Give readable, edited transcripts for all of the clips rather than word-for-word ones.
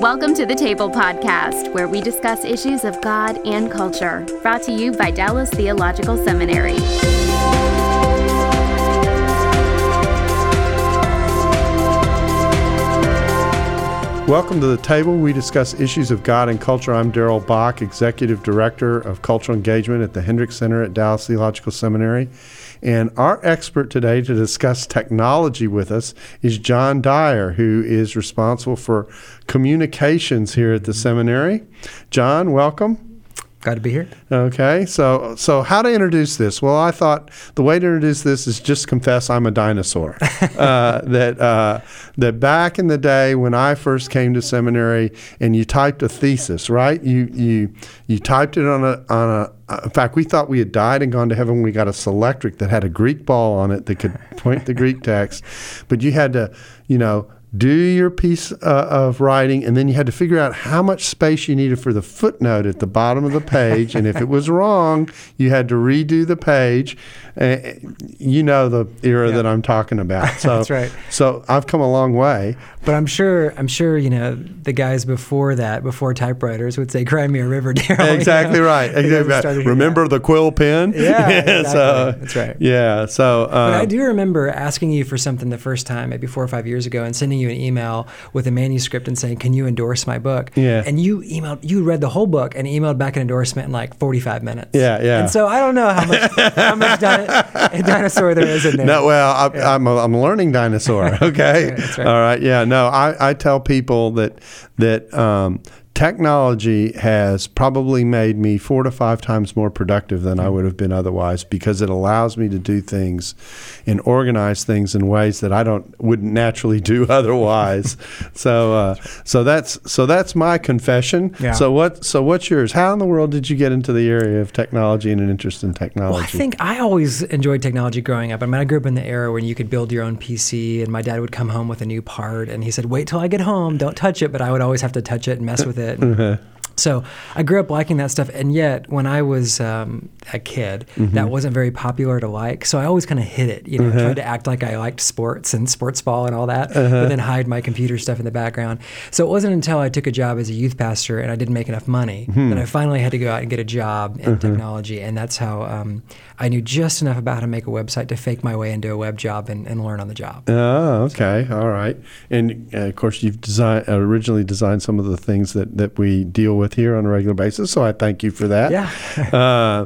Welcome to the Table Podcast, where we discuss issues of God and culture, brought to you by Dallas Theological Seminary. Welcome to the Table. We discuss issues of God and culture. I'm Daryl Bach, Executive Director of Cultural Engagement at the Hendricks Center at Dallas Theological Seminary. And our expert today to discuss technology with us is John Dyer, who is responsible for communications here at the seminary. John, welcome. Glad to be here. Okay, so how to introduce this? Well, I thought the way to introduce this is just confess I'm a dinosaur. That back in the day when I first came to seminary, and you typed a thesis, right? You typed it on a. In fact, we thought we had died and gone to heaven when we got a Selectric that had a Greek ball on it that could point the Greek text, but you had to, do your piece of writing, and then you had to figure out how much space you needed for the footnote at the bottom of the page, and if it was wrong, you had to redo the page. You know the era that I'm talking about. So, that's right. So I've come a long way. But I'm sure the guys before typewriters would say, "Cry me a river, Daryl." Exactly right. Exactly. Remember the quill pen? Yeah, exactly. So, that's right. Yeah. So, but I do remember asking you for something the first time, maybe 4 or 5 years ago, and sending you an email with a manuscript and saying, "Can you endorse my book?" Yeah. And you read the whole book and emailed back an endorsement in like 45 minutes. Yeah. And so I don't know how much dinosaur there is in there. No, well, I'm a learning dinosaur. Okay. That's right. All right. Yeah. No, I tell people that technology has probably made me 4 to 5 times more productive than I would have been otherwise, because it allows me to do things and organize things in ways that I wouldn't naturally do otherwise. So that's my confession. Yeah. So what's yours? How in the world did you get into the area of technology and an interest in technology? Well, I think I always enjoyed technology growing up. I mean, I grew up in the era when you could build your own PC, and my dad would come home with a new part, and he said, "Wait till I get home, don't touch it," but I would always have to touch it and mess with it. So I grew up liking that stuff, and yet when I was a kid, that wasn't very popular to like. So I always kind of hid it, tried to act like I liked sports and sports ball and all that, but then hide my computer stuff in the background. So it wasn't until I took a job as a youth pastor and I didn't make enough money that I finally had to go out and get a job in technology, and that's how I knew just enough about how to make a website to fake my way into a web job and learn on the job. Oh, okay. All right. And of course, you've originally designed some of the things that we deal with here on a regular basis, so I thank you for that. Yeah.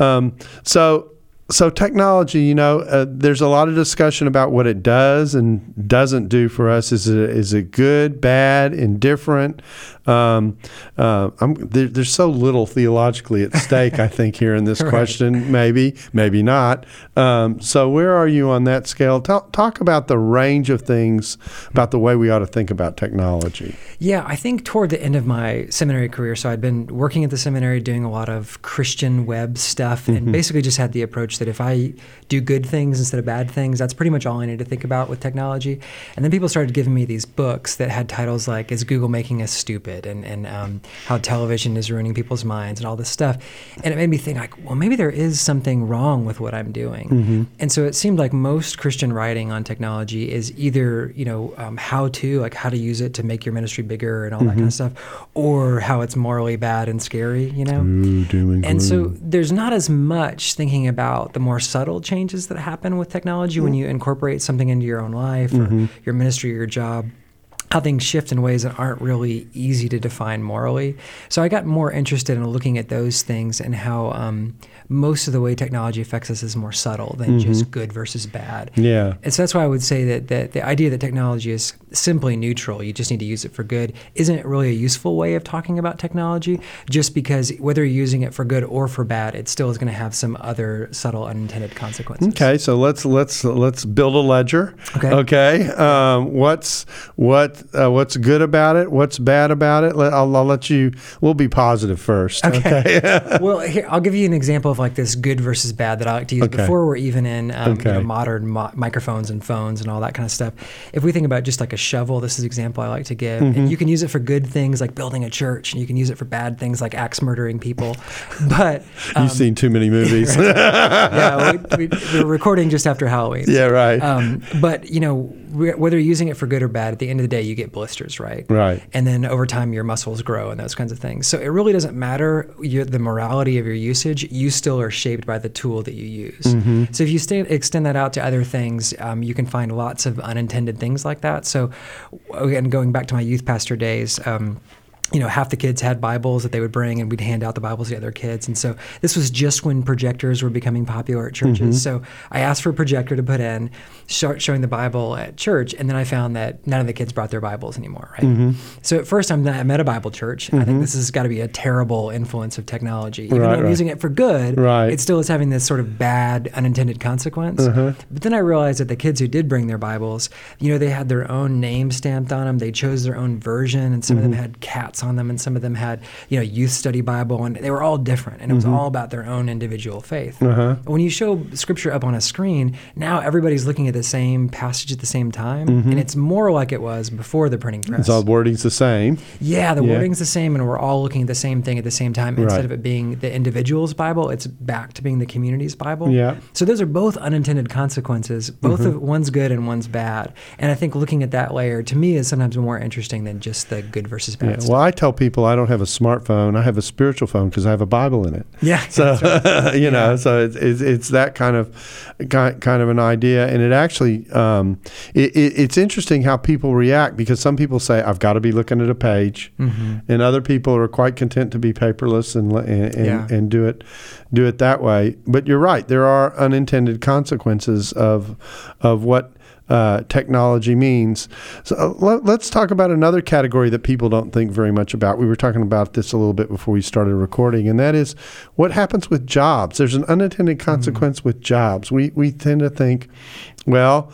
So technology, there's a lot of discussion about what it does and doesn't do for us. Is it good, bad, indifferent? There's so little theologically at stake, I think, here in this question. Maybe not. So where are you on that scale? Talk about the range of things about the way we ought to think about technology. Yeah, I think toward the end of my seminary career, so I'd been working at the seminary doing a lot of Christian web stuff, and basically just had the approach that if I do good things instead of bad things, that's pretty much all I need to think about with technology. And then people started giving me these books that had titles like "Is Google Making Us Stupid?" and how television is ruining people's minds and all this stuff. And it made me think, like, well, maybe there is something wrong with what I'm doing. And so it seemed like most Christian writing on technology is either, how to use it to make your ministry bigger and all that kind of stuff, or how it's morally bad and scary, Ooh, doom and gloom. So there's not as much thinking about the more subtle changes that happen with technology when you incorporate something into your own life or your ministry or your job, how things shift in ways that aren't really easy to define morally. So I got more interested in looking at those things and how most of the way technology affects us is more subtle than just good versus bad. Yeah. And so that's why I would say that the idea that technology is simply neutral, you just need to use it for good, isn't really a useful way of talking about technology, just because whether you're using it for good or for bad, it still is going to have some other subtle unintended consequences. Okay, so let's build a ledger. Okay. What's good about it? What's bad about it? I'll let you. We'll be positive first. Okay. Well, here I'll give you an example of like this good versus bad that I like to use before we're even in modern microphones and phones and all that kind of stuff. If we think about just like a shovel, this is an example I like to give. And you can use it for good things like building a church, and you can use it for bad things like axe murdering people. But you've seen too many movies. Yeah, we're recording just after Halloween. Yeah, right. But whether you're using it for good or bad, at the end of the day, you get blisters, right? Right. And then over time, your muscles grow and those kinds of things. So it really doesn't matter the morality of your usage. You still are shaped by the tool that you use. So if you extend that out to other things, you can find lots of unintended things like that. So again, going back to my youth pastor days, half the kids had Bibles that they would bring, and we'd hand out the Bibles to other kids. And so this was just when projectors were becoming popular at churches. So I asked for a projector to put in, start showing the Bible at church, and then I found that none of the kids brought their Bibles anymore, right? So at first I'm at a Bible church. I think this has got to be a terrible influence of technology. Even though I'm using it for good, it still is having this sort of bad, unintended consequence. But then I realized that the kids who did bring their Bibles, they had their own name stamped on them. They chose their own version, and some of them had cats on them, and some of them had youth study Bible, and they were all different, and it was all about their own individual faith. When you show scripture up on a screen, now everybody's looking at the same passage at the same time, and it's more like it was before the printing press. So the wording's the same. Yeah, the wording's the same, and we're all looking at the same thing at the same time. Instead of it being the individual's Bible, it's back to being the community's Bible. So those are both unintended consequences. Both of one's good and one's bad, and I think looking at that layer to me is sometimes more interesting than just the good versus bad stuff. Well, I tell people I don't have a smartphone. I have a spiritual phone because I have a Bible in it. So so it's that kind of an idea, and it actually it's interesting how people react, because some people say I've got to be looking at a page, and other people are quite content to be paperless and do it that way. But you're right, there are unintended consequences of what technology means. So let's talk about another category that people don't think very much about. We were talking about this a little bit before we started recording, and that is what happens with jobs. There's an unintended consequence with jobs. We tend to think, well,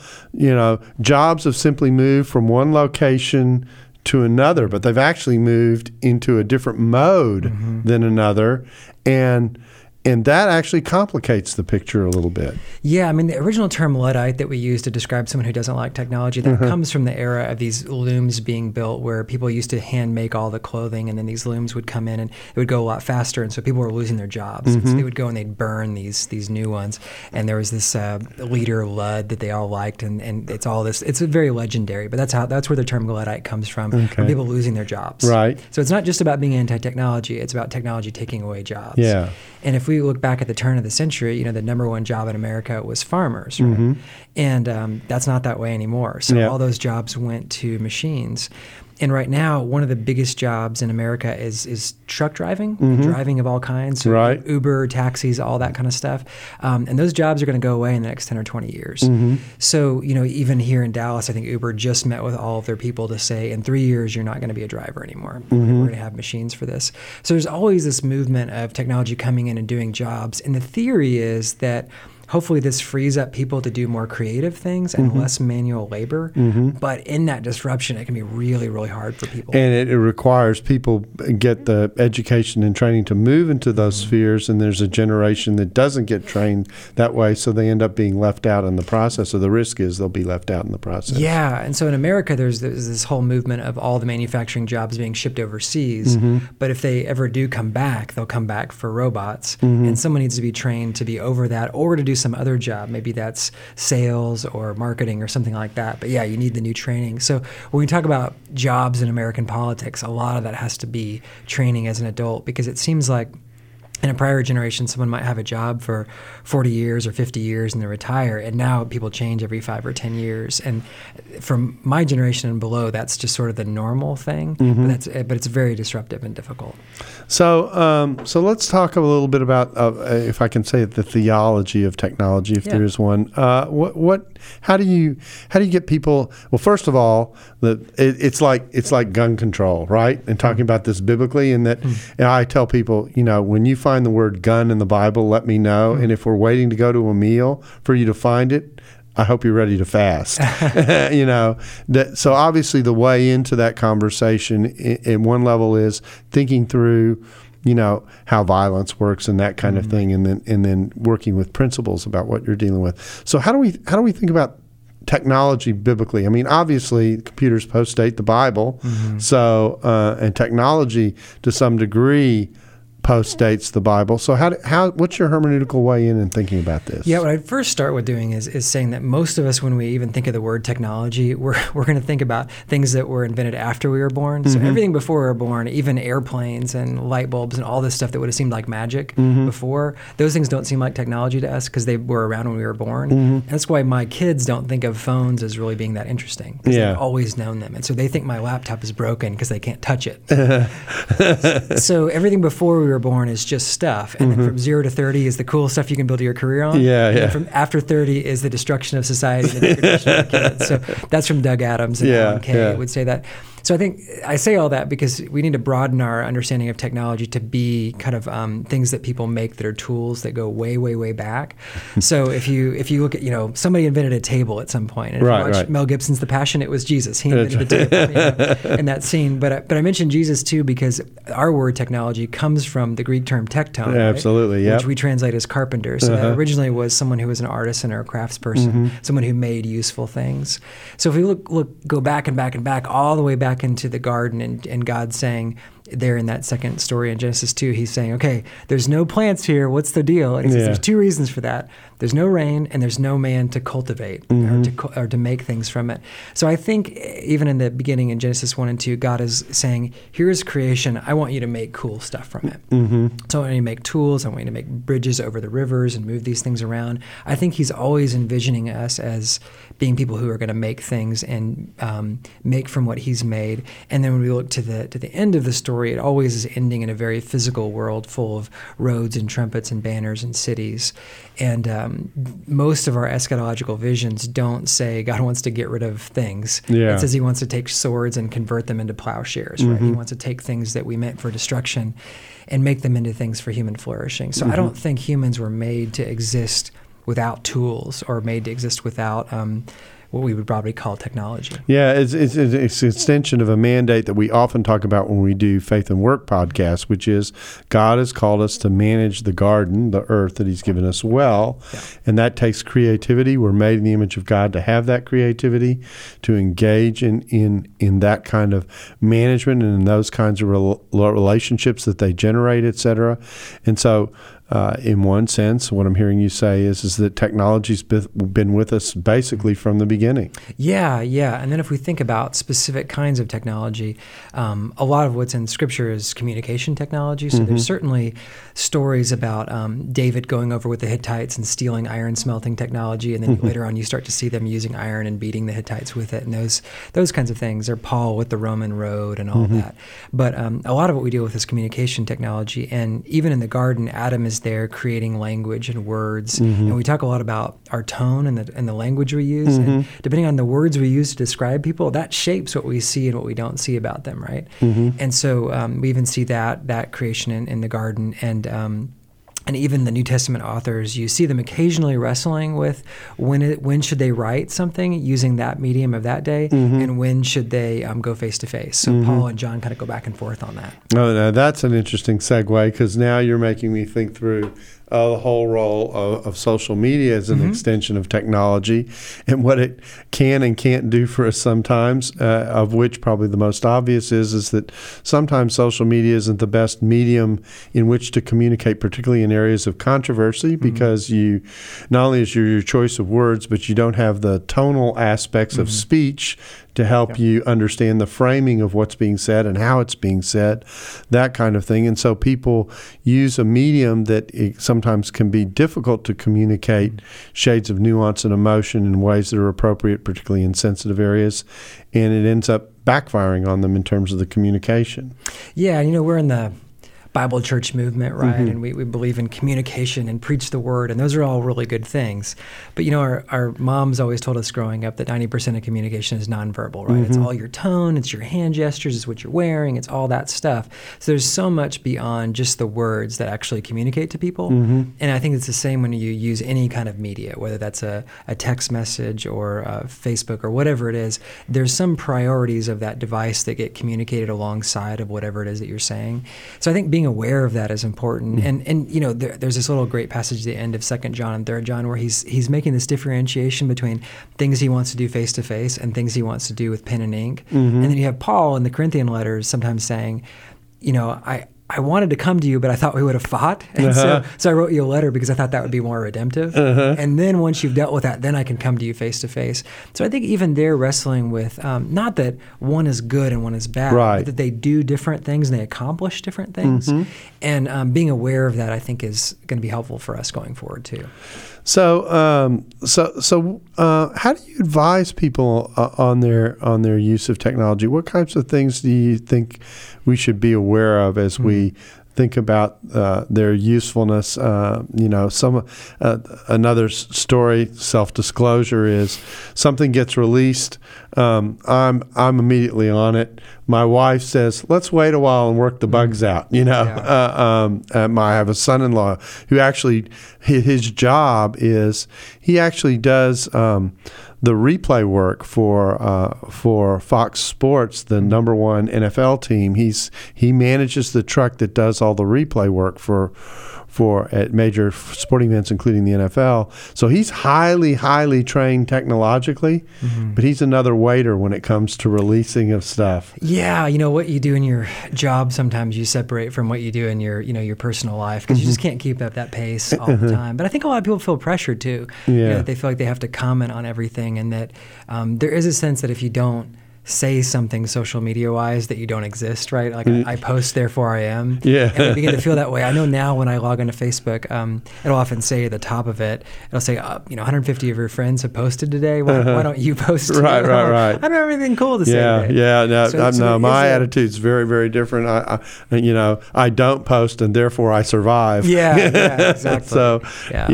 jobs have simply moved from one location to another, but they've actually moved into a different mode than another, and that actually complicates the picture a little bit. Yeah, I mean, the original term Luddite that we use to describe someone who doesn't like technology, that comes from the era of these looms being built, where people used to hand make all the clothing, and then these looms would come in and it would go a lot faster, and so people were losing their jobs. And so they would go and they'd burn these new ones. And there was this leader, Ludd, that they all liked, and it's all this. It's very legendary, but that's where the term Luddite comes from people losing their jobs. Right. So it's not just about being anti-technology; it's about technology taking away jobs. Yeah. And if we look back at the turn of the century, the number one job in America was farmers, right? And that's not that way anymore. So all those jobs went to machines. And right now, one of the biggest jobs in America is truck driving, driving of all kinds, so Uber, taxis, all that kind of stuff. And those jobs are going to go away in the next 10 or 20 years. So, even here in Dallas, I think Uber just met with all of their people to say, in 3 years, you're not going to be a driver anymore. We're going to have machines for this. So there's always this movement of technology coming in and doing jobs. And the theory is that hopefully this frees up people to do more creative things and less manual labor. But in that disruption, it can be really, really hard for people. And it requires people get the education and training to move into those spheres, and there's a generation that doesn't get trained that way, so they end up being left out in the process. So the risk is they'll be left out in the process. Yeah, and so in America, there's this whole movement of all the manufacturing jobs being shipped overseas. But if they ever do come back, they'll come back for robots, and someone needs to be trained to be over that or to do some other job. Maybe that's sales or marketing or something like that. But yeah, you need the new training. So when we talk about jobs in American politics, a lot of that has to be training as an adult, because it seems like in a prior generation, someone might have a job for 40 years or 50 years and then retire, and now people change every 5 or 10 years. And from my generation and below, that's just sort of the normal thing, but it's very disruptive and difficult. So let's talk a little bit about, if I can say it, the theology of technology, if there is one. How do you get people? Well, first of all, it's like gun control, right? And talking about this biblically, and that and I tell people, when you find the word gun in the Bible, let me know. And if we're waiting to go to a meal for you to find it, I hope you're ready to fast. So obviously the way into that conversation in one level is thinking through, how violence works and that kind of thing, and then working with principles about what you're dealing with. So how do we think about technology biblically? I mean, obviously computers post-date the Bible, so and technology to some degree postdates the Bible. So what's your hermeneutical way in thinking about this? Yeah, what I'd first start with doing is saying that most of us, when we even think of the word technology, we're going to think about things that were invented after we were born. So everything before we were born, even airplanes and light bulbs and all this stuff that would have seemed like magic before, those things don't seem like technology to us because they were around when we were born. And that's why my kids don't think of phones as really being that interesting, because they've always known them. And so they think my laptop is broken because they can't touch it. So everything before we were born is just stuff. And then from 0 to 30 is the cool stuff you can build your career on. And then from after 30 is the destruction of society and the degradation of kids. So that's from Doug Adams and Alan Kay would say that. So I think I say all that because we need to broaden our understanding of technology to be kind of things that people make that are tools that go way, way, way back. So if you look at, somebody invented a table at some point. And if you watch Mel Gibson's The Passion, it was Jesus. He invented the table in that scene. But I mentioned Jesus too because our word technology comes from the Greek term tekton, absolutely, which we translate as carpenter. So that originally was someone who was an artisan or a craftsperson, someone who made useful things. So if we go back and back and back, all the way back into the garden and God saying there in that second story in Genesis 2, he's saying, okay, there's no plants here. What's the deal? And he says there's two reasons for that. There's no rain and there's no man to cultivate or to make things from it. So I think even in the beginning in Genesis 1 and 2, God is saying, here's creation. I want you to make cool stuff from it. So I want you to make tools. I want you to make bridges over the rivers and move these things around. I think he's always envisioning us as being people who are going to make things and make from what he's made. And then when we look to the end of the story, it always is ending in a very physical world full of roads and trumpets and banners and cities. And most of our eschatological visions don't say God wants to get rid of things. It says he wants to take swords and convert them into plowshares. Right? He wants to take things that we meant for destruction and make them into things for human flourishing. So I don't think humans were made to exist without tools or made to exist without what we would probably call technology. Yeah, it's an extension of a mandate that we often talk about when we do Faith and Work podcasts, which is God has called us to manage the garden, the earth that he's given us well, and that takes creativity. We're made in the image of God to have that creativity, to engage in that kind of management and in those kinds of relationships that they generate, et cetera. And so in one sense, what I'm hearing you say is that technology's been with us basically from the beginning. Yeah. And then if we think about specific kinds of technology, a lot of what's in Scripture is communication technology. So there's certainly stories about David going over with the Hittites and stealing iron smelting technology, and then later on you start to see them using iron and beating the Hittites with it, and those kinds of things. Or Paul with the Roman road and all that. But a lot of what we deal with is communication technology, and even in the garden, Adam is there creating language and words. And we talk a lot about our tone and the language we use. And depending on the words we use to describe people, that shapes what we see and what we don't see about them, right? And so we even see that creation in the garden. And even the New Testament authors, you see them occasionally wrestling with when should they write something using that medium of that day, and when should they go face to face. So Paul and John kind of go back and forth on that. Oh, now that's an interesting segue, because now you're making me think through the whole role of social media as an extension of technology and what it can and can't do for us sometimes, of which probably the most obvious is that sometimes social media isn't the best medium in which to communicate, particularly in areas of controversy, because you not only is your choice of words, but you don't have the tonal aspects of speech to help you understand the framing of what's being said and how it's being said, that kind of thing. And so people use a medium that it sometimes can be difficult to communicate shades of nuance and emotion in ways that are appropriate, particularly in sensitive areas, and it ends up backfiring on them in terms of the communication. Yeah, we're in the Bible church movement, right? And we believe in communication and preach the word, and those are all really good things. But our moms always told us growing up that 90% of communication is nonverbal, right? It's all your tone, it's your hand gestures, it's what you're wearing, it's all that stuff. So there's so much beyond just the words that actually communicate to people. And I think it's the same when you use any kind of media, whether that's a text message or Facebook or whatever it is. There's some priorities of that device that get communicated alongside of whatever it is that you're saying. So I think being aware of that is important. And there's this little great passage at the end of 2 John and 3 John where he's making this differentiation between things he wants to do face to face and things he wants to do with pen and ink. And then you have Paul in the Corinthian letters sometimes saying, I wanted to come to you, but I thought we would have fought. And so I wrote you a letter because I thought that would be more redemptive. And then once you've dealt with that, then I can come to you face to face. So I think even they're wrestling with, not that one is good and one is bad, but that they do different things and they accomplish different things. And being aware of that, I think, is going to be helpful for us going forward too. So, how do you advise people on their use of technology? What kinds of things do you think we should be aware of as we think about their usefulness? Another story, self-disclosure, is something gets released. I'm immediately on it. My wife says, "Let's wait a while and work the bugs out." I have a son-in-law who actually his job is he actually does the replay work for Fox Sports, the number one NFL team. He manages the truck that does all the replay work for at major sporting events, including the NFL. So he's highly, highly trained technologically, but he's another waiter when it comes to releasing of stuff. Yeah, what you do in your job, sometimes you separate from what you do in your personal life because you just can't keep up that pace all the time. But I think a lot of people feel pressured too. That they feel like they have to comment on everything, and that there is a sense that if you don't say something social media-wise that you don't exist, right? Like I post, therefore I am. Yeah. And I begin to feel that way. I know now when I log into Facebook, it'll often say at the top of it, it'll say, 150 of your friends have posted today. Why don't you post today? Right. I don't have anything cool to say today. No, my attitude's very, very different. I don't post, and therefore I survive. Yeah, exactly.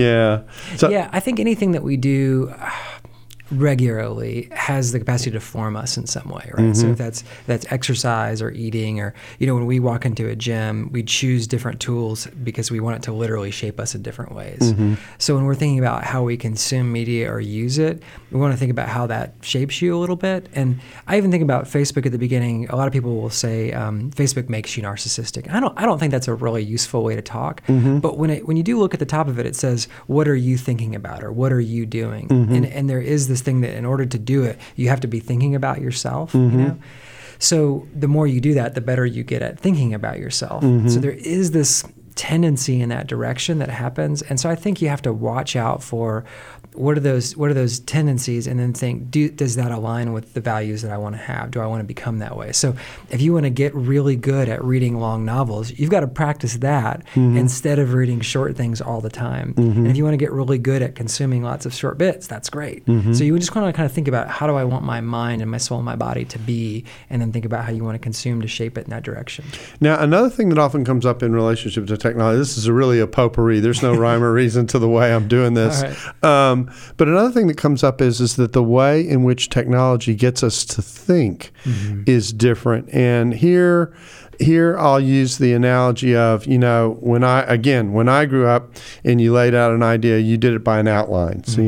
I think anything that we do regularly has the capacity to form us in some way, right? So if that's exercise or eating, or when we walk into a gym, we choose different tools because we want it to literally shape us in different ways. So when we're thinking about how we consume media or use it, we want to think about how that shapes you a little bit. And I even think about Facebook at the beginning. A lot of people will say Facebook makes you narcissistic. I don't think that's a really useful way to talk. But when you do look at the top of it, it says, what are you thinking about, or what are you doing? And there is this thing that in order to do it, you have to be thinking about yourself, So the more you do that, the better you get at thinking about yourself. So there is this tendency in that direction that happens. And so I think you have to watch out for what are those tendencies, and then think, does that align with the values that I want to have? Do I want to become that way? So if you want to get really good at reading long novels, you've got to practice that instead of reading short things all the time. And if you want to get really good at consuming lots of short bits, that's great. So you just want to kind of think about, how do I want my mind and my soul and my body to be, and then think about how you want to consume to shape it in that direction. Now, another thing that often comes up in relationship to technology, this is really a potpourri. There's no rhyme or reason to the way I'm doing this. But another thing that comes up is that the way in which technology gets us to think is different. And here I'll use the analogy of, when I grew up and you laid out an idea, you did it by an outline. So,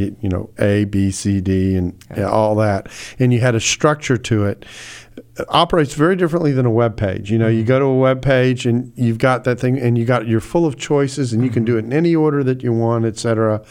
A, B, C, D, and all that. And you had a structure to it. It operates very differently than a web page. You go to a web page and you've got that thing, and you're full of choices, and you can do it in any order that you want, et cetera.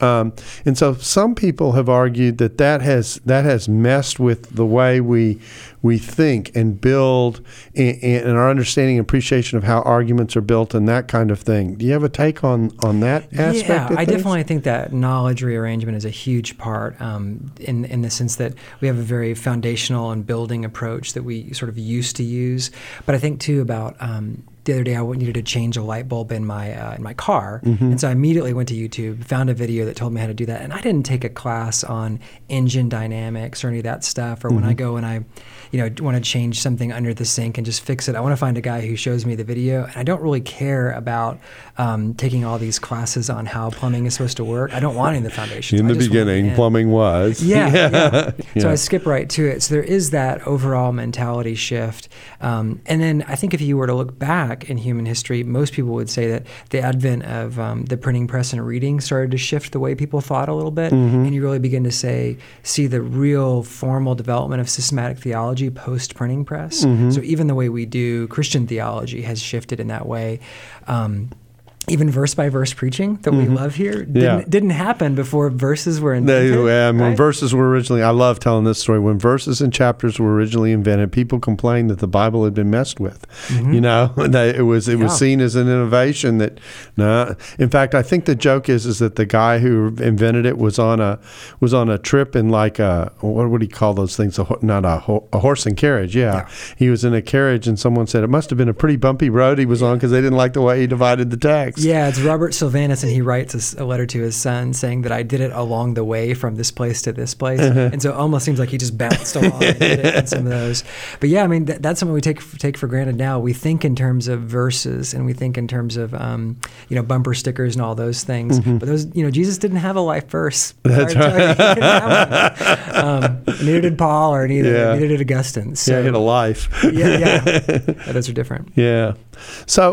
And so some people have argued that has messed with the way we think and build, and our understanding and appreciation of how arguments are built and that kind of thing. Do you have a take on that aspect? Yeah, of things? I definitely think that knowledge rearrangement is a huge part in the sense that we have a very foundational and building approach that we sort of used to use. But I think too about the other day I needed to change a light bulb in my car, and so I immediately went to YouTube, found a video that told me how to do that. And I didn't take a class on engine dynamics or any of that stuff, or when I go and I want to change something under the sink and just fix it, I want to find a guy who shows me the video. And I don't really care about taking all these classes on how plumbing is supposed to work. I don't want any of the foundations. In the beginning, plumbing was. Yeah. So I skip right to it. So there is that overall mentality shift. And then I think if you were to look back in human history, most people would say that the advent of the printing press and reading started to shift the way people thought a little bit. And you really begin to see the real formal development of systematic theology post-printing press. So even the way we do Christian theology has shifted in that way. even verse by verse preaching that we love here didn't happen before verses were invented. When verses were originally, I love telling this story. When verses and chapters were originally invented, people complained that the Bible had been messed with. You know, it was seen as an innovation that. No, in fact, I think the joke is that the guy who invented it was on a trip in like a, what would he call those things? Not a horse and carriage. Yeah, he was in a carriage, and someone said it must have been a pretty bumpy road he was on because they didn't like the way he divided the text. Yeah, it's Robert Sylvanus, and he writes a letter to his son saying that I did it along the way from this place to this place. And so it almost seems like he just bounced along and did it in some of those. But yeah, I mean, that's something we take for granted now. We think in terms of verses, and we think in terms of, bumper stickers and all those things. But those, Jesus didn't have a life verse. That's right. He didn't have one. Neither did Paul, or neither did Augustine. So, he had a life. Those are different. Yeah. So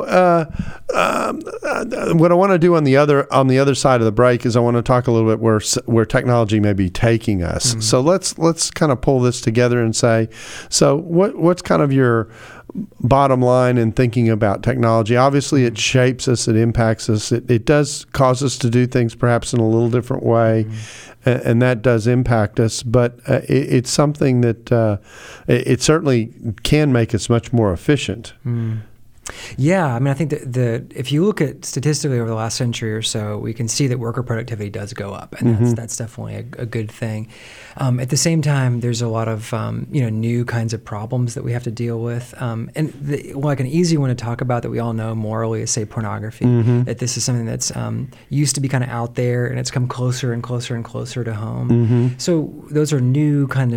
what I want to do on the other side of the break is I want to talk a little bit where technology may be taking us. So let's kind of pull this together and say, so what's kind of your bottom line in thinking about technology? Obviously, it shapes us, it impacts us, it does cause us to do things perhaps in a little different way, and that does impact us. But it's something that it certainly can make us much more efficient. Yeah, I mean, I think that if you look at statistically over the last century or so, we can see that worker productivity does go up, and that's definitely a good thing. At the same time, there's a lot of new kinds of problems that we have to deal with, like an easy one to talk about that we all know morally is, say, pornography. That this is something that's used to be kind of out there, and it's come closer and closer and closer to home. So those are new kinds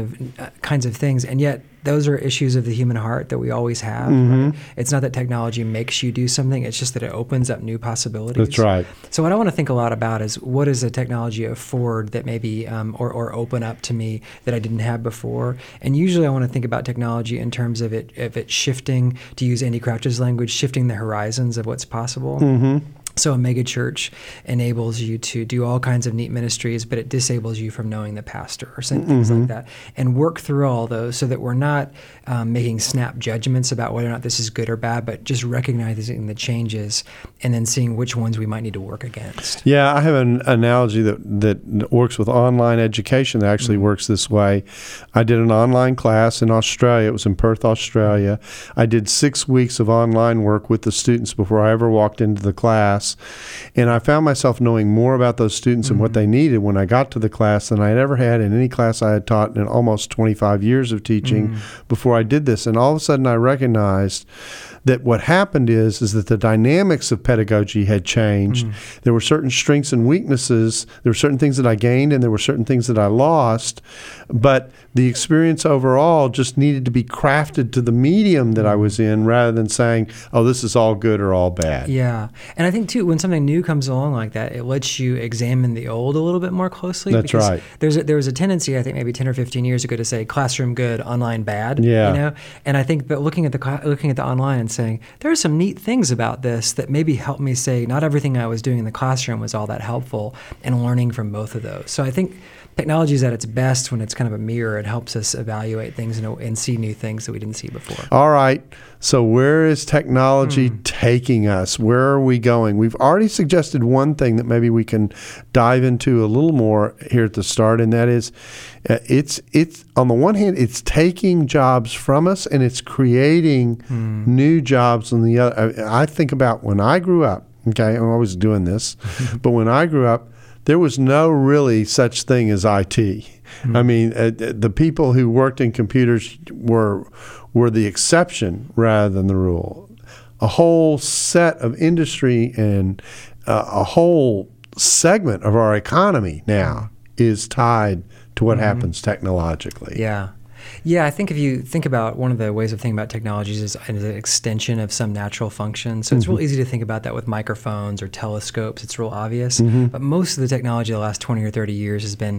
of things, and yet those are issues of the human heart that we always have. Right? It's not that technology makes you do something, it's just that it opens up new possibilities. That's right. So what I want to think a lot about is, what does a technology afford that maybe, or open up to me that I didn't have before? And usually I want to think about technology in terms of it shifting, to use Andy Crouch's language, shifting the horizons of what's possible. So a megachurch enables you to do all kinds of neat ministries, but it disables you from knowing the pastor or things like that. And work through all those so that we're not making snap judgments about whether or not this is good or bad, but just recognizing the changes and then seeing which ones we might need to work against. Yeah, I have an analogy that works with online education that actually works this way. I did an online class in Australia. It was in Perth, Australia. I did 6 weeks of online work with the students before I ever walked into the class. And I found myself knowing more about those students and what they needed when I got to the class than I had ever had in any class I had taught in almost 25 years of teaching before I did this. And all of a sudden I recognized that what happened is that the dynamics of pedagogy had changed. There were certain strengths and weaknesses. There were certain things that I gained and there were certain things that I lost. But the experience overall just needed to be crafted to the medium that I was in, rather than saying, oh, this is all good or all bad. Yeah. And I think, too, when something new comes along like that, it lets you examine the old a little bit more closely. That's right. There was a tendency, I think, maybe 10 or 15 years ago to say classroom good, online bad. Yeah. And I think that looking at the online and saying, there are some neat things about this that maybe help me say not everything I was doing in the classroom was all that helpful, and learning from both of those. So I think technology is at its best when it's kind of a mirror. It helps us evaluate things and see new things that we didn't see before. All right. So where is technology taking us? Where are we going? We've already suggested one thing that maybe we can dive into a little more here at the start, and that is it's on the one hand, it's taking jobs from us, and it's creating new jobs on the other. I think about when I grew up, okay, I'm always doing this, but when I grew up, there was no really such thing as IT. I mean, the people who worked in computers were the exception rather than the rule. A whole set of industry and a whole segment of our economy now is tied to what happens technologically. Yeah. Yeah, I think if you think about one of the ways of thinking about technologies is an extension of some natural function. So it's real easy to think about that with microphones or telescopes. It's real obvious. But most of the technology of the last 20 or 30 years has been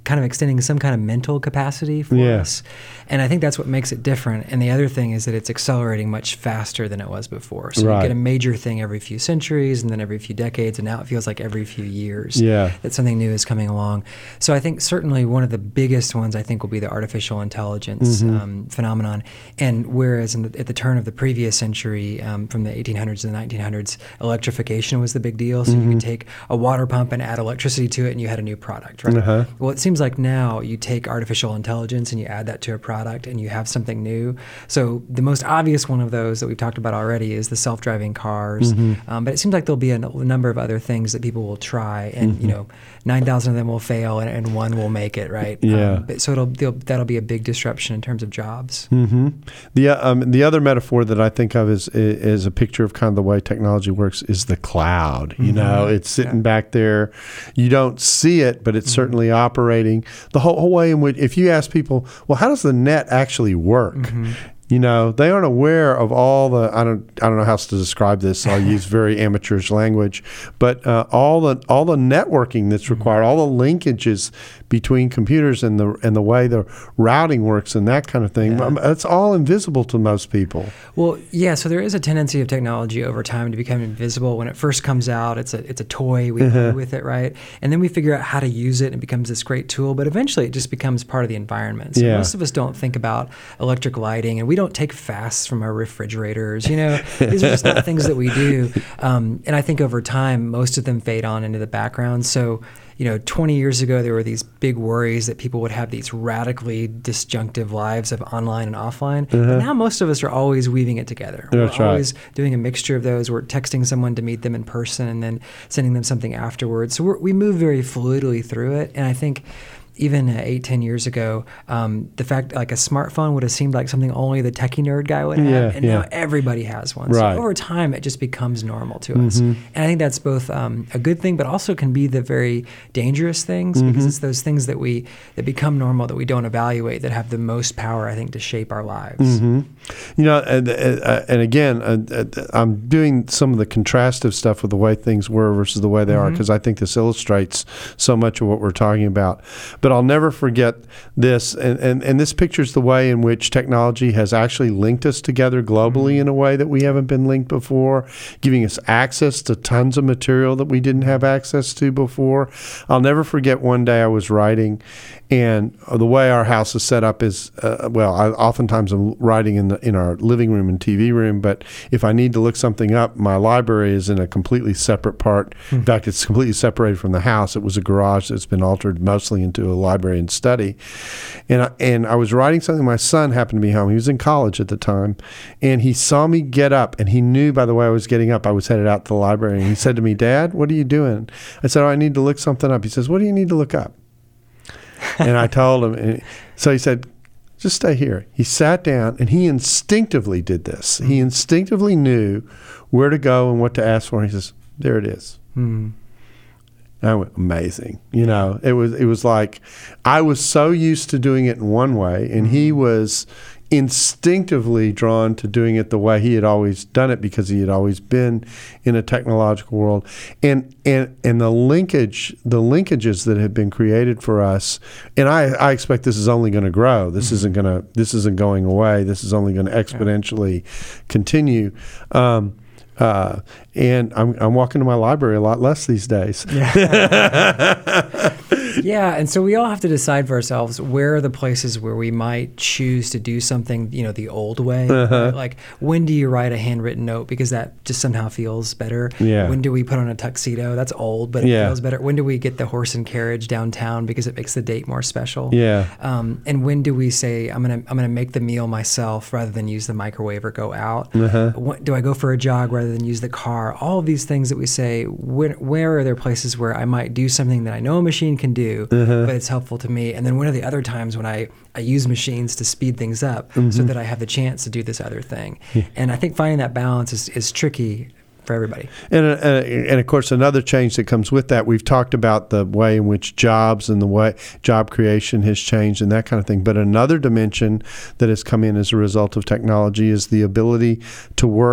kind of extending some kind of mental capacity for us. And I think that's what makes it different. And the other thing is that it's accelerating much faster than it was before. So you get a major thing every few centuries and then every few decades, and now it feels like every few years that something new is coming along. So I think certainly one of the biggest ones I think will be the artificial intelligence phenomenon. And whereas at the turn of the previous century, from the 1800s to the 1900s, electrification was the big deal. So you could take a water pump and add electricity to it and you had a new product, right? Well, it seems like now you take artificial intelligence and you add that to a product and you have something new. So the most obvious one of those that we've talked about already is the self-driving cars. But it seems like there'll be a number of other things that people will try, and 9,000 of them will fail and one will make it, right? So that'll be a big disruption in terms of jobs. The other metaphor that I think of is a picture of kind of the way technology works is the cloud. It's sitting back there. You don't see it, but it's certainly operating. The whole way in which, if you ask people, well, how does the net actually work? They aren't aware of all the, I don't know how else to describe this, so I'll use very amateurish language, but all the networking that's required, all the linkages between computers and the way the routing works and that kind of thing, it's all invisible to most people. Well, so there is a tendency of technology over time to become invisible. When it first comes out, it's a toy, we play with it, right? And then we figure out how to use it and it becomes this great tool, but eventually it just becomes part of the environment. So most of us don't think about electric lighting, and we don't take fasts from our refrigerators. These are just not things that we do. And I think over time, most of them fade on into the background. So 20 years ago, there were these big worries that people would have these radically disjunctive lives of online and offline. But now most of us are always weaving it together. We're always doing a mixture of those. We're texting someone to meet them in person and then sending them something afterwards. So we move very fluidly through it. And I think even 8-10 years ago, the fact like a smartphone would have seemed like something only the techie nerd guy would have, and now everybody has one. So over time, it just becomes normal to us. And I think that's both a good thing, but also can be the very dangerous things, because it's those things that become normal that we don't evaluate that have the most power, I think, to shape our lives. And again, I'm doing some of the contrastive stuff with the way things were versus the way they are, because I think this illustrates so much of what we're talking about. But I'll never forget this, and this pictures the way in which technology has actually linked us together globally in a way that we haven't been linked before, giving us access to tons of material that we didn't have access to before. I'll never forget one day I was writing, and the way our house is set up is, oftentimes I'm writing in our living room and TV room, but if I need to look something up, my library is in a completely separate part. In fact, it's completely separated from the house. It was a garage that's been altered mostly into a library and study. And I was writing something. My son happened to be home. He was in college at the time. And he saw me get up, and he knew by the way I was getting up, I was headed out to the library. And he said to me, "Dad, what are you doing?" I said, "I need to look something up." He says, "What do you need to look up?" And I told him. And so he said, "Just stay here." He sat down, and he instinctively did this. He instinctively knew where to go and what to ask for. And he says, "There it is." I went, amazing. It was like I was so used to doing it in one way, and he was instinctively drawn to doing it the way he had always done it, because he had always been in a technological world. And the linkages that have been created for us, and I expect this is only going to grow. This isn't going away. This is only going to exponentially continue. And I'm walking to my library a lot less these days. Yeah, and so we all have to decide for ourselves where are the places where we might choose to do something, the old way. Right? Like, when do you write a handwritten note because that just somehow feels better? When do we put on a tuxedo? That's old, but it feels better. When do we get the horse and carriage downtown because it makes the date more special? And when do we say I'm gonna make the meal myself rather than use the microwave or go out? Do I go for a jog rather than use the car? All of these things that we say, where are there places where I might do something that I know a machine can do, but it's helpful to me? And then when are the other times when I use machines to speed things up so that I have the chance to do this other thing? And I think finding that balance is tricky for everybody. And of course, another change that comes with that, we've talked about the way in which jobs and the way job creation has changed and that kind of thing. But another dimension that has come in as a result of technology is the ability to work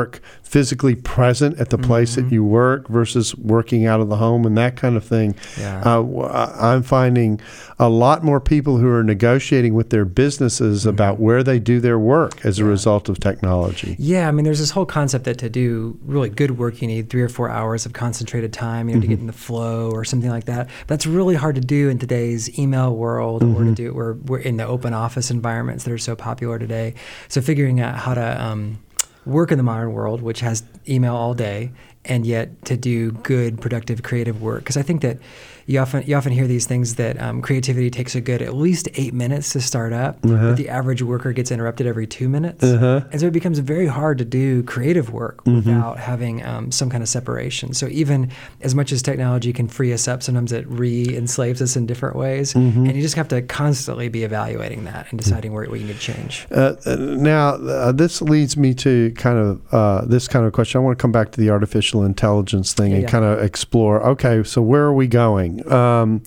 physically present at the place that you work versus working out of the home and that kind of thing. Yeah. I'm finding a lot more people who are negotiating with their businesses about where they do their work as a result of technology. Yeah, I mean, there's this whole concept that to do really good work, you need 3 or 4 hours of concentrated time, to get in the flow or something like that. That's really hard to do in today's email world, or to do. We're in the open office environments that are so popular today. So figuring out how to work in the modern world, which has email all day, and yet to do good, productive, creative work. Because I think that you often hear these things that creativity takes a good at least 8 minutes to start up, but the average worker gets interrupted every 2 minutes. And so it becomes very hard to do creative work without having some kind of separation. So even as much as technology can free us up, sometimes it re-enslaves us in different ways. And you just have to constantly be evaluating that and deciding where you need to change. Now, this leads me to kind of this kind of question. I want to come back to the artificial intelligence thing and kind of explore, okay, so where are we going? I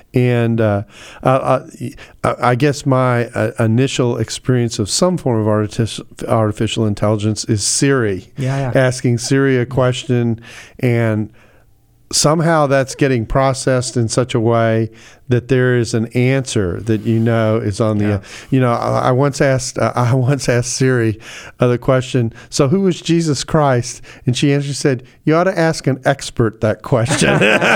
guess my initial experience of some form of artificial intelligence is Siri. Asking Siri a question, and somehow that's getting processed in such a way that there is an answer that is on the. I once asked Siri the question, so who was Jesus Christ? And she answered, said, you ought to ask an expert that question.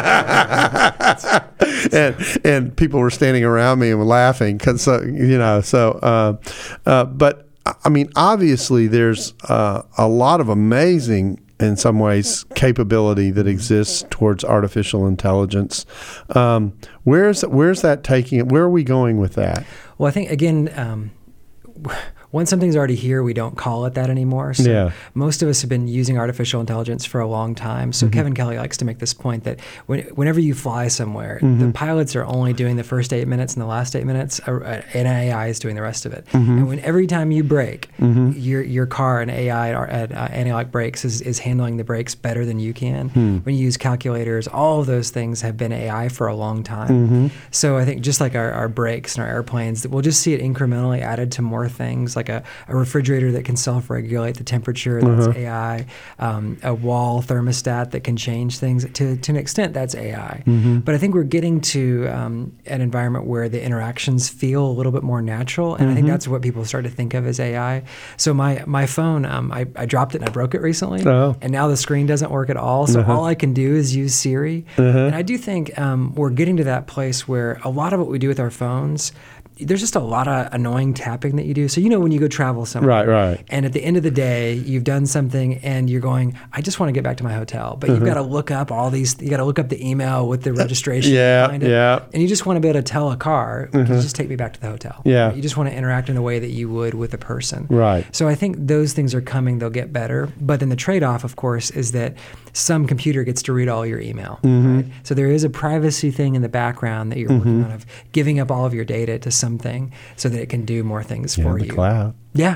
and people were standing around me and were laughing because but I mean, obviously there's a lot of amazing, in some ways, capability that exists towards artificial intelligence. Where's that taking it? Where are we going with that? Well, I think, again, once something's already here, we don't call it that anymore. So most of us have been using artificial intelligence for a long time. So Kevin Kelly likes to make this point that whenever you fly somewhere, the pilots are only doing the first 8 minutes and the last 8 minutes, and AI is doing the rest of it. And every time you brake, your car and AI at anti-lock brakes is handling the brakes better than you can. When you use calculators, all of those things have been AI for a long time. So I think just like our brakes and our airplanes, we'll just see it incrementally added to more things, like a refrigerator that can self-regulate the temperature, that's AI. A wall thermostat that can change things to an extent, that's AI. But I think we're getting to an environment where the interactions feel a little bit more natural, and I think that's what people start to think of as AI. So my phone, I dropped it and I broke it recently, and now the screen doesn't work at all. So all I can do is use Siri. And I do think we're getting to that place where a lot of what we do with our phones, there's just a lot of annoying tapping that you do. So, when you go travel somewhere, right, and at the end of the day, you've done something and you're going, I just want to get back to my hotel. But you've got to look up you got to look up the email with the registration behind it. And you just want to be able to tell a car, just take me back to the hotel. You just want to interact in a way that you would with a person. Right. So I think those things are coming, they'll get better. But then the trade-off, of course, is that some computer gets to read all your email. Right? So there is a privacy thing in the background that you're working on, of giving up all of your data to something so that it can do more things for you. The cloud.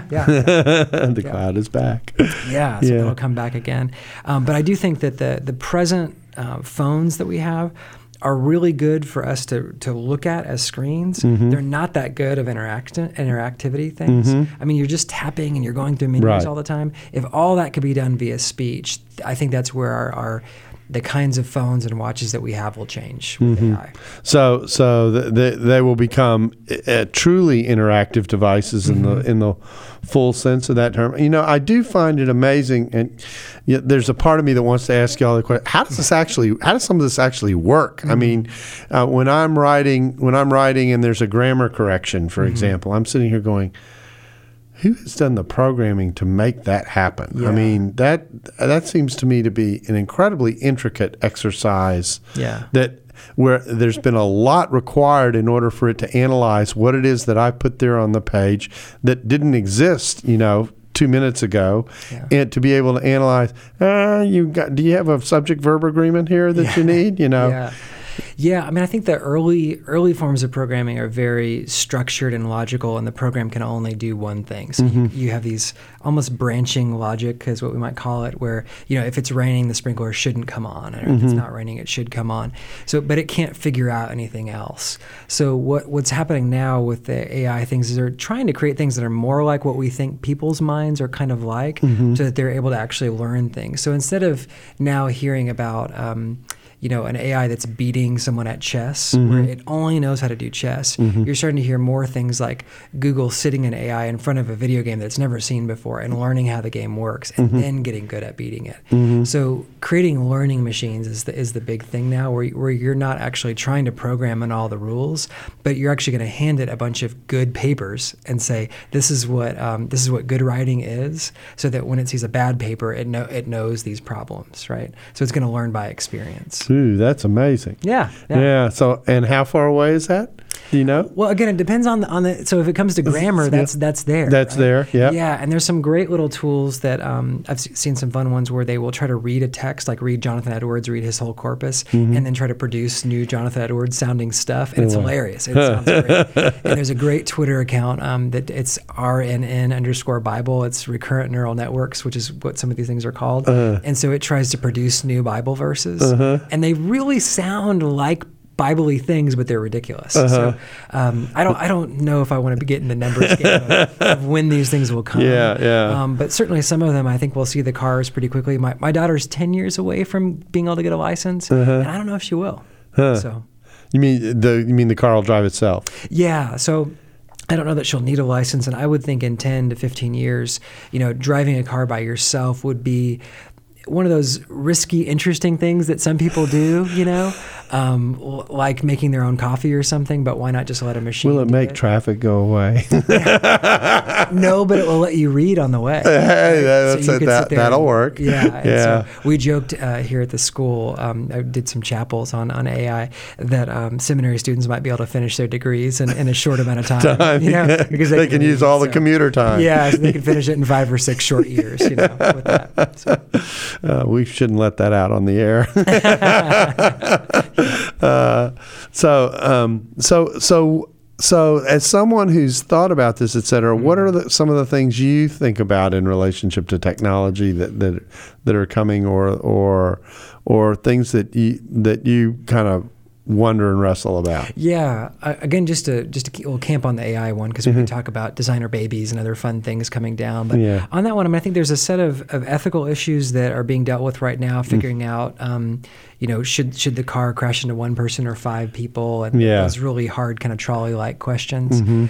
The cloud is back. So it'll come back again. But I do think that the present phones that we have are really good for us to look at as screens. They're not that good of interactivity things. I mean, you're just tapping and you're going through menus all the time. If all that could be done via speech, I think that's where the kinds of phones and watches that we have will change with AI. So they will become truly interactive devices in the full sense of that term. I do find it amazing, and there's a part of me that wants to ask you all the question: how does some of this actually work? I mean, when I'm writing and there's a grammar correction, for example, I'm sitting here going, who has done the programming to make that happen? I mean, that seems to me to be an incredibly intricate exercise. Where there's been a lot required in order for it to analyze what it is that I put there on the page that didn't exist, 2 minutes ago, and to be able to analyze, do you have a subject-verb agreement here that you need? Yeah, I mean, I think the early forms of programming are very structured and logical, and the program can only do one thing. So you have these almost branching logic, is what we might call it, where, if it's raining, the sprinkler shouldn't come on, or if it's not raining, it should come on. So, but it can't figure out anything else. So what's happening now with the AI things is they're trying to create things that are more like what we think people's minds are kind of like, so that they're able to actually learn things. So instead of now hearing about an AI that's beating someone at chess, where it only knows how to do chess, you're starting to hear more things like Google sitting an AI in front of a video game that it's never seen before and learning how the game works, and then getting good at beating it. So creating learning machines is the big thing now, where you're not actually trying to program in all the rules, but you're actually going to hand it a bunch of good papers and say, this is what good writing is, so that when it sees a bad paper, it knows these problems, right? So it's going to learn by experience. Ooh, that's amazing. Yeah. So, and how far away is that? Do you know? Well, again, it depends on the. So if it comes to grammar, that's there. That's right? there. Yeah. Yeah, and there's some great little tools that I've seen some fun ones where they will try to read a text, like read Jonathan Edwards, read his whole corpus, and then try to produce new Jonathan Edwards sounding stuff, and it's hilarious. It sounds great. And there's a great Twitter account that it's RNN_Bible. It's Recurrent Neural Networks, which is what some of these things are called. And so it tries to produce new Bible verses, and they really sound like Bible-y things, but they're ridiculous. So I don't know if I want to get in the numbers game of when these things will come. But certainly some of them, I think we'll see the cars pretty quickly. My daughter's 10 years away from being able to get a license, and I don't know if she will. So you mean the car will drive itself? Yeah. So I don't know that she'll need a license, and I would think in 10 to 15 years, driving a car by yourself would be one of those risky, interesting things that some people do, like making their own coffee or something, but why not just let a machine Will it make traffic go away? No, but it will let you read on the way. Hey, so that'll work. So we joked here at the school, I did some chapels on AI, that seminary students might be able to finish their degrees in a short amount of time. Because they can use all the commuter time. Yeah, so they can finish it in 5 or 6 short years, with that. So. We shouldn't let that out on the air. So as someone who's thought about this, et cetera, what are some of the things you think about in relationship to technology that are coming, or things that you kind of wonder and wrestle about? Yeah. Again, just to we'll camp on the AI one, because we can talk about designer babies and other fun things coming down. But on that one, I think there's a set of ethical issues that are being dealt with right now, figuring out, should the car crash into one person or 5 people, and those really hard kind of trolley-like questions.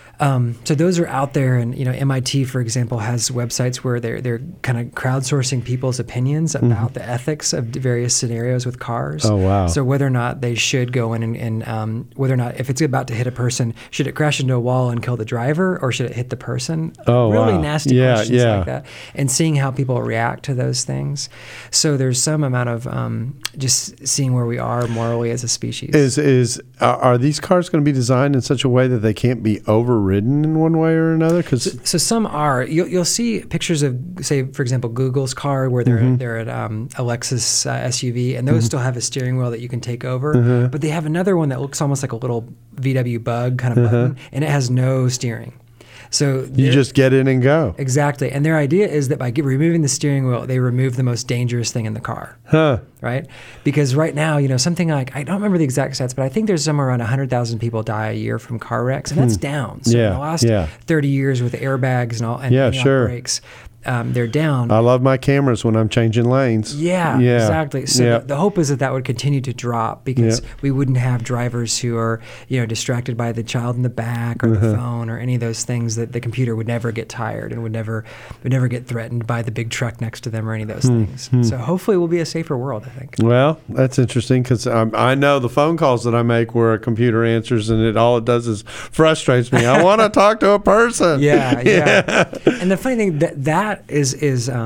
So those are out there, and MIT, for example, has websites where they're kind of crowdsourcing people's opinions about the ethics of various scenarios with cars. Oh, wow! So whether or not they should go in and whether or not, if it's about to hit a person, should it crash into a wall and kill the driver, or should it hit the person? Oh, really wow. nasty questions like that, and seeing how people react to those things. So there's some amount of just seeing where we are morally as a species. Are these cars going to be designed in such a way that they can't be overridden in one way or another? So some are. You'll see pictures of, say, for example, Google's car where they're at a Lexus SUV, and those still have a steering wheel that you can take over. But they have another one that looks almost like a little VW Bug kind of button, and it has no steering. So you just get in and go. Exactly. And their idea is that by removing the steering wheel, they remove the most dangerous thing in the car. Right? Because right now, something like, I don't remember the exact stats, but I think there's somewhere around 100,000 people die a year from car wrecks, and that's down. So in the last 30 years with airbags and all, and brakes, they're down. I love my cameras when I'm changing lanes. Yeah. Exactly. So the hope is that would continue to drop, because we wouldn't have drivers who are, distracted by the child in the back or the phone or any of those things, that the computer would never get tired and would never get threatened by the big truck next to them or any of those things. So hopefully we'll be a safer world, I think. Well, that's interesting, because I know the phone calls that I make where a computer answers and all it does is frustrates me. I want to talk to a person. Yeah. And the funny thing that is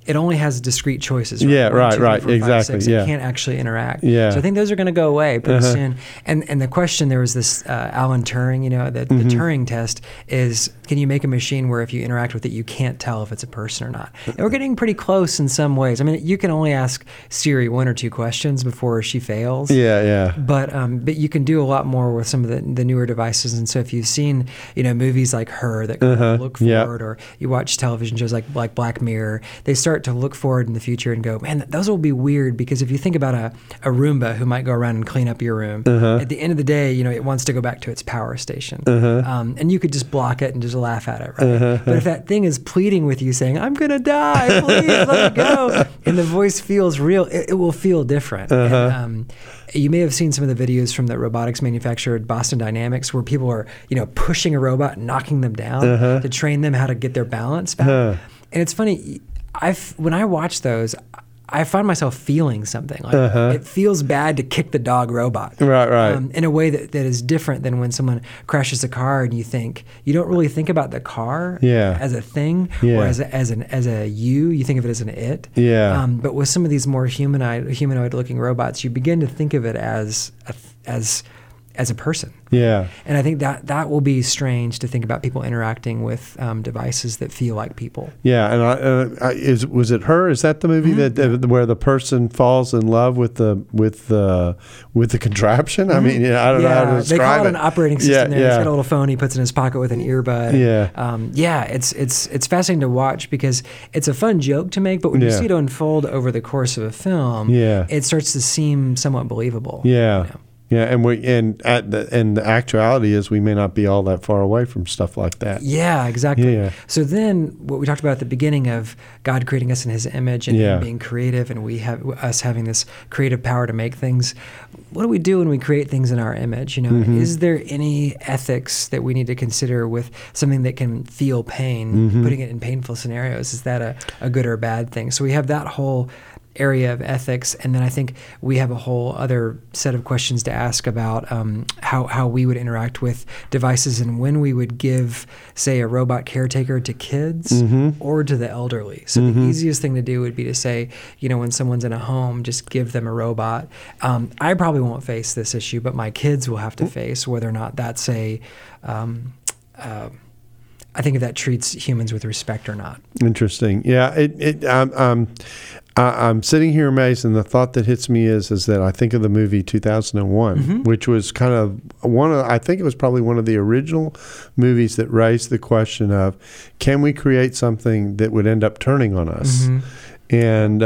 it only has discrete choices. Right? Yeah, 1, right, 2, 3, right, 4, 5, exactly. 6. Yeah. It can't actually interact. Yeah. So I think those are going to go away pretty soon. And the question, there was this Alan Turing, the Turing test is, can you make a machine where if you interact with it, you can't tell if it's a person or not? And we're getting pretty close in some ways. I mean, you can only ask Siri 1 or 2 questions before she fails. Yeah. But you can do a lot more with some of the newer devices. And so if you've seen, movies like Her that kind of look forward, or you watch television shows like Black Mirror, they start to look forward in the future and go, man, those will be weird, because if you think about a Roomba who might go around and clean up your room, at the end of the day, it wants to go back to its power station. And you could just block it and just laugh at it, right? But if that thing is pleading with you saying, I'm going to die, please let me go, and the voice feels real, it will feel different. And, you may have seen some of the videos from the robotics manufacturer Boston Dynamics where people are, pushing a robot and knocking them down to train them how to get their balance back. And it's funny, when I watch those, I find myself feeling something. Like it feels bad to kick the dog robot. Right. In a way that is different than when someone crashes a car and you don't really think about the car as a thing or as a you think of it as an it. But with some of these more humanoid looking robots, you begin to think of it as a person. And I think that will be strange to think about people interacting with devices that feel like people. And was it Her? Is that the movie that where the person falls in love with the contraption? I mean, I don't know how to describe it. They call it an operating system. He's got a little phone he puts in his pocket with an earbud. It's fascinating to watch because it's a fun joke to make, but when you see it unfold over the course of a film, it starts to seem somewhat believable. And the actuality is we may not be all that far away from stuff like that. Yeah, exactly. So then what we talked about at the beginning of God creating us in his image and him being creative, and us having this creative power to make things. What do we do when we create things in our image? Is there any ethics that we need to consider with something that can feel pain, putting it in painful scenarios? Is that a good or a bad thing? So we have that whole area of ethics, and then I think we have a whole other set of questions to ask about how we would interact with devices and when we would give, say, a robot caretaker to kids or to the elderly. So the easiest thing to do would be to say, when someone's in a home, just give them a robot. I probably won't face this issue, but my kids will have to face whether or not that's I think if that treats humans with respect or not. Interesting. I'm sitting here amazed, and the thought that hits me is that I think of the movie 2001, which was kind of I think it was probably one of the original movies that raised the question of, can we create something that would end up turning on us? And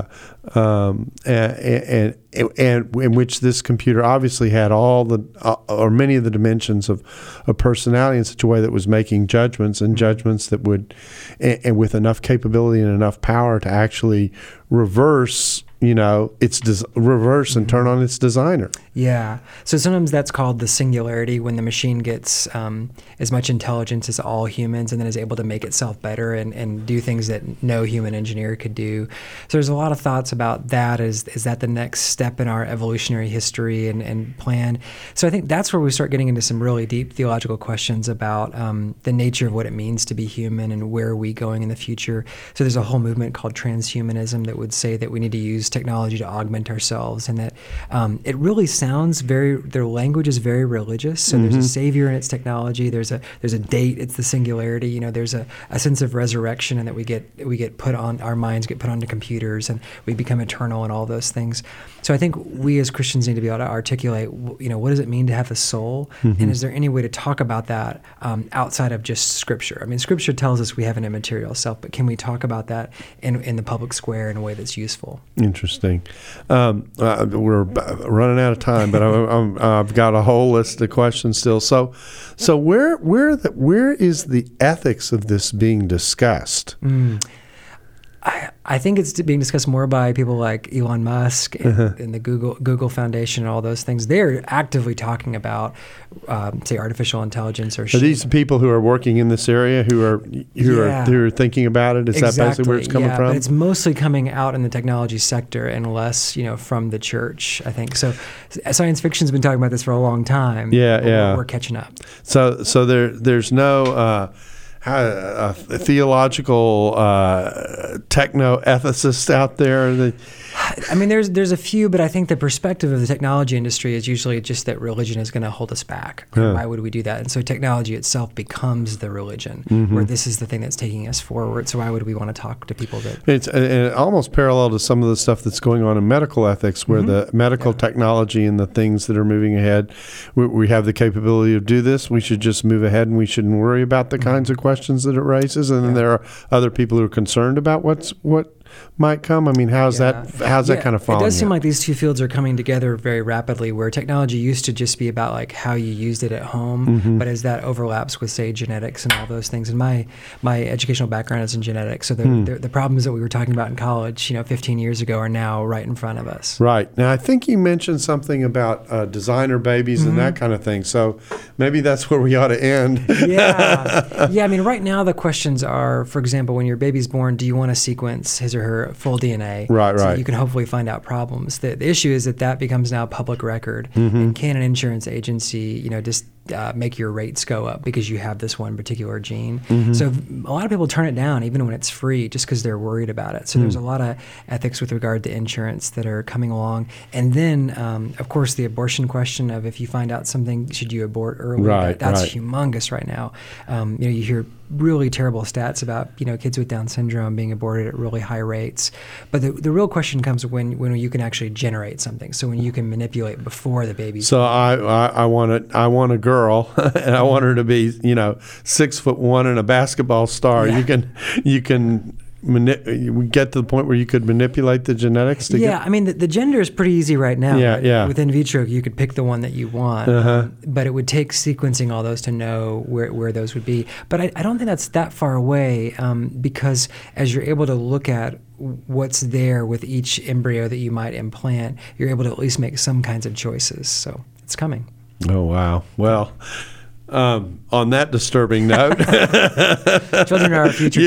in which this computer obviously had all the or many of the dimensions of personality in such a way that was making judgments that would, and with enough capability and enough power to actually reverse reverse and turn on its designer. Yeah. So sometimes that's called the singularity, when the machine gets as much intelligence as all humans and then is able to make itself better and do things that no human engineer could do. So there's a lot of thoughts about that. Is that the next step in our evolutionary history and plan? So I think that's where we start getting into some really deep theological questions about the nature of what it means to be human and where are we going in the future. So there's a whole movement called transhumanism that would say that we need to use technology to augment ourselves, and that it really sounds their language is very religious. So there's a savior in its technology. There's a date. It's the singularity. There's a sense of resurrection, and that we get put on, our minds get put onto computers, and we become eternal, and all those things. So I think we as Christians need to be able to articulate, what does it mean to have a soul, and is there any way to talk about that outside of just Scripture? I mean, Scripture tells us we have an immaterial self, but can we talk about that in the public square in a way that's useful? Interesting. We're running out of time, but I've got a whole list of questions still. So where is the ethics of this being discussed? I think it's being discussed more by people like Elon Musk and the Google Foundation and all those things. They're actively talking about, say, artificial intelligence. Are these people who are working in this area who are thinking about it? Is that basically where it's coming from? But it's mostly coming out in the technology sector and less, from the church, I think. So science fiction's been talking about this for a long time. We're catching up. So there's no. theological techno-ethicists out there? I mean, there's a few, but I think the perspective of the technology industry is usually just that religion is going to hold us back. Yeah. Why would we do that? And so technology itself becomes the religion, where this is the thing that's taking us forward. So why would we want to talk to people that... It's almost parallel to some of the stuff that's going on in medical ethics, where the medical technology and the things that are moving ahead, we have the capability to do this. We should just move ahead, and we shouldn't worry about the kinds of questions that it raises. And then there are other people who are concerned about what might come. I mean, how's that kind of following? It does seem like these two fields are coming together very rapidly, where technology used to just be about like how you used it at home, but as that overlaps with, say, genetics and all those things. And my educational background is in genetics, so the problems that we were talking about in college, 15 years ago, are now right in front of us. Right. Now, I think you mentioned something about designer babies and that kind of thing. So maybe that's where we ought to end. Yeah. I mean, right now the questions are, for example, when your baby's born, do you want to sequence his or her full DNA? Right. So you can hopefully find out problems. The issue is that becomes now public record. And can an insurance agency, just make your rates go up because you have this one particular gene? So a lot of people turn it down even when it's free just because they're worried about it. So there's a lot of ethics with regard to insurance that are coming along. And then, of course, the abortion question of if you find out something, should you abort early? Right, That's humongous right now. You hear really terrible stats about kids with Down syndrome being aborted at really high rates. But the real question comes when you can actually generate something. So when you can manipulate before the baby's born. So I want a girl, and I want her to be 6'1" and a basketball star. Yeah. You can get to the point where you could manipulate the genetics to I mean, the gender is pretty easy right now. Yeah. With in vitro, you could pick the one that you want, but it would take sequencing all those to know where those would be. But I don't think that's that far away, because as you're able to look at what's there with each embryo that you might implant, you're able to at least make some kinds of choices. So it's coming. Oh, wow. Well... on that disturbing note, children are our future.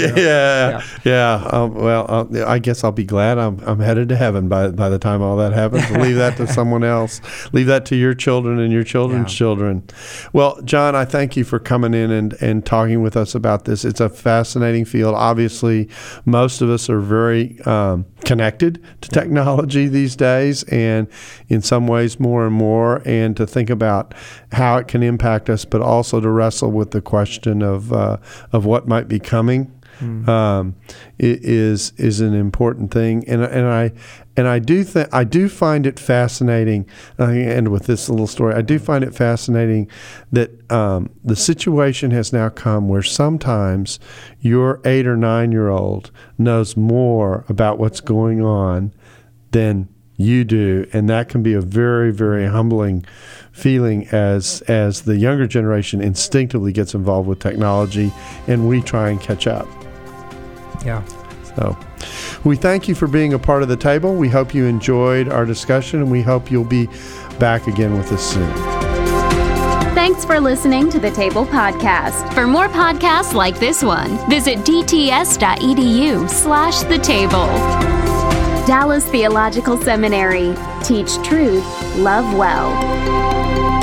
I guess I'll be glad I'm headed to heaven by the time all that happens. Leave that to someone else. Leave that to your children and your children's children. Well, John, I thank you for coming in and talking with us about this. It's a fascinating field. Obviously, most of us are very connected to technology these days, and in some ways more and more, and to think about how it can impact us, but also to wrestle with the question of what might be coming is an important thing. And I do find it fascinating. I'm going to end with this little story. I do find it fascinating that the situation has now come where sometimes your 8 or 9-year-old knows more about what's going on than you do, and that can be a very, very humbling feeling as the younger generation instinctively gets involved with technology and we try and catch up. Yeah. So we thank you for being a part of the table. We hope you enjoyed our discussion, and we hope you'll be back again with us soon. Thanks for listening to the Table Podcast. For more podcasts like this one, visit dts.edu/the table. Dallas Theological Seminary. Teach truth, love well.